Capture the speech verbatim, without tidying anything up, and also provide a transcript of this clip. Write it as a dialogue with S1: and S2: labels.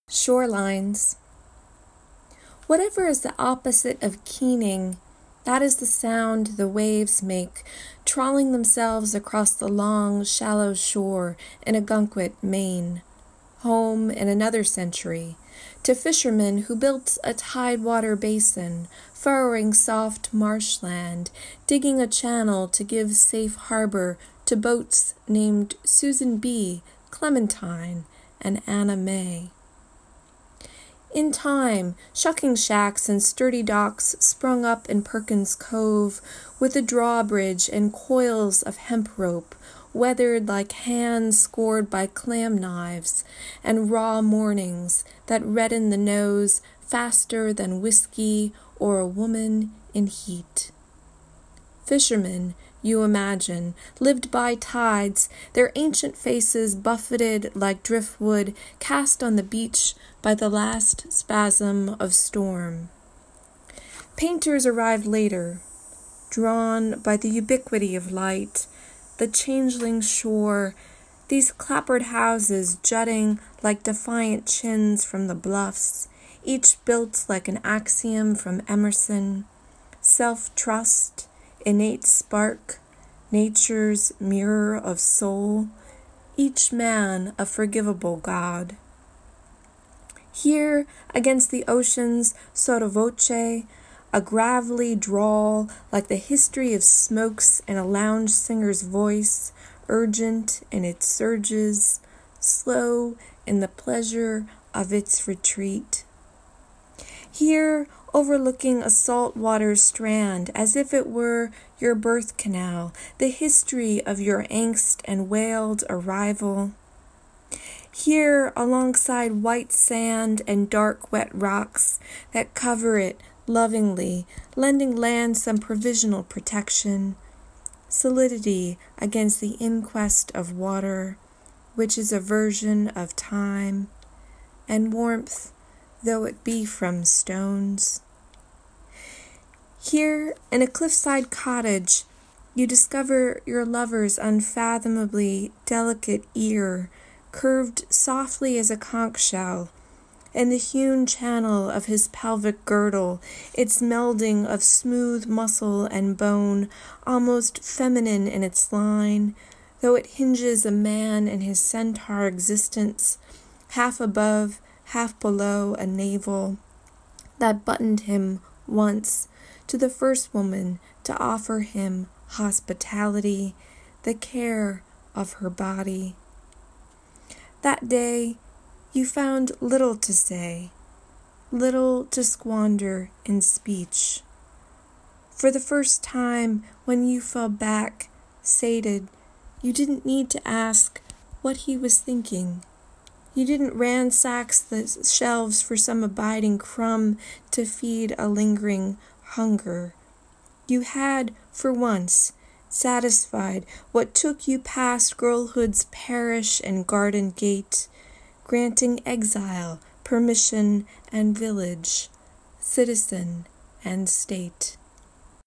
S1: Shorelines. Whatever is the opposite of keening, that is the sound the waves make, trawling themselves across the long, shallow shore in Ogunquit, Maine, home in another century, to fishermen who built a tidewater basin, furrowing soft marshland, digging a channel to give safe harbor to boats named Susan B., Clementine, and Anna May. In time, shucking shacks and sturdy docks sprung up in Perkins Cove, with a drawbridge and coils of hemp rope, weathered like hands scored by clam knives, and raw mornings that redden the nose faster than whiskey or a woman in heat. Fishermen, you imagine, lived by tides, their ancient faces buffeted like driftwood cast on the beach by the last spasm of storm. Painters arrived later, drawn by the ubiquity of light, the changeling shore, these clapboard houses jutting like defiant chins from the bluffs, each built like an axiom from Emerson, self-trust, innate spark, nature's mirror of soul, each man a forgivable God. Here, against the ocean's sotto voce, a gravelly drawl like the history of smokes in a lounge singer's voice, urgent in its surges, slow in the pleasure of its retreat. Here, overlooking a saltwater strand as if it were your birth canal, the history of your angst and wailed arrival. Here, alongside white sand and dark wet rocks that cover it lovingly, lending land some provisional protection, solidity against the inquest of water, which is a version of time, and warmth, though it be from stones. Here, in a cliffside cottage, you discover your lover's unfathomably delicate ear, curved softly as a conch shell, and the hewn channel of his pelvic girdle, its melding of smooth muscle and bone, almost feminine in its line, though it hinges a man in his centaur existence, half above, half below a navel that buttoned him once to the first woman to offer him hospitality, the care of her body. That day, you found little to say, little to squander in speech. For the first time, when you fell back, sated, you didn't need to ask what he was thinking. You didn't ransack the shelves for some abiding crumb to feed a lingering hunger. You had, for once, satisfied what took you past girlhood's parish and garden gate, granting exile, permission, and village, citizen, and state.